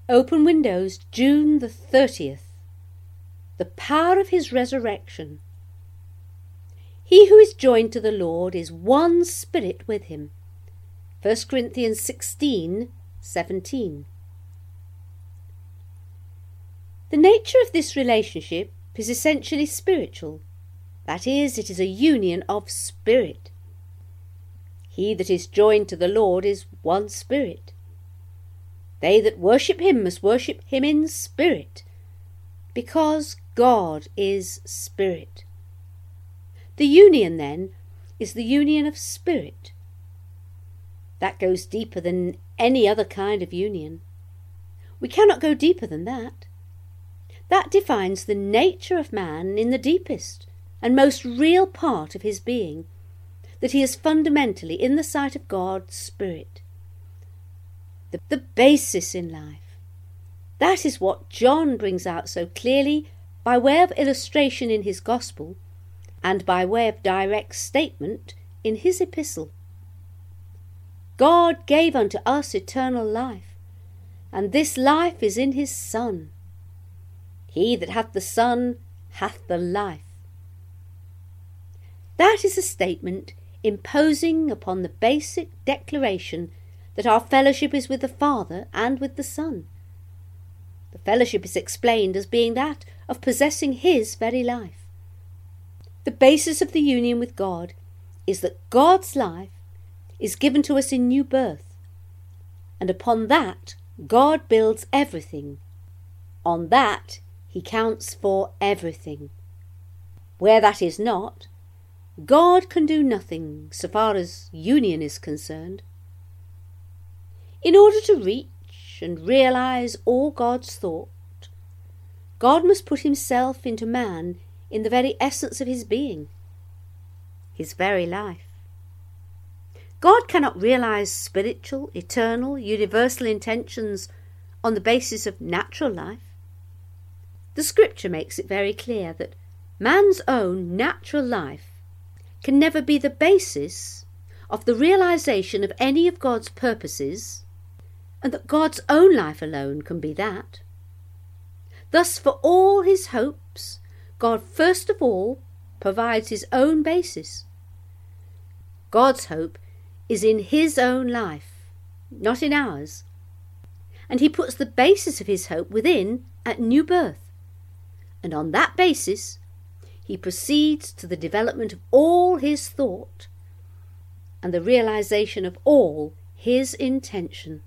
Open Windows, June the 30th. The power of his resurrection. He who is joined to the Lord is one spirit with him. 1 Corinthians 16:17. The nature of this relationship is essentially spiritual. That is, it is a union of spirit. He that is joined to the Lord is one spirit. They that worship him must worship him in spirit, because God is spirit. The union, then, is the union of spirit. That goes deeper than any other kind of union. We cannot go deeper than that. That defines the nature of man in the deepest and most real part of his being, that he is fundamentally, in the sight of God, spirit. The basis in life. That is what John brings out so clearly by way of illustration in his Gospel and by way of direct statement in his epistle. God gave unto us eternal life, and this life is in his Son. He that hath the Son hath the life. That is a statement imposing upon the basic declaration that our fellowship is with the Father and with the Son. The fellowship is explained as being that of possessing his very life. The basis of the union with God is that God's life is given to us in new birth, and upon that God builds everything. On that he counts for everything. Where that is not, God can do nothing so far as union is concerned. In order to reach and realize all God's thought, God must put himself into man in the very essence of his being, his very life. God cannot realize spiritual, eternal, universal intentions on the basis of natural life. The Scripture makes it very clear that man's own natural life can never be the basis of the realization of any of God's purposes, and that God's own life alone can be that. Thus, for all his hopes, God first of all provides his own basis. God's hope is in his own life, not in ours, and he puts the basis of his hope within at new birth, and on that basis he proceeds to the development of all his thought and the realization of all his intention.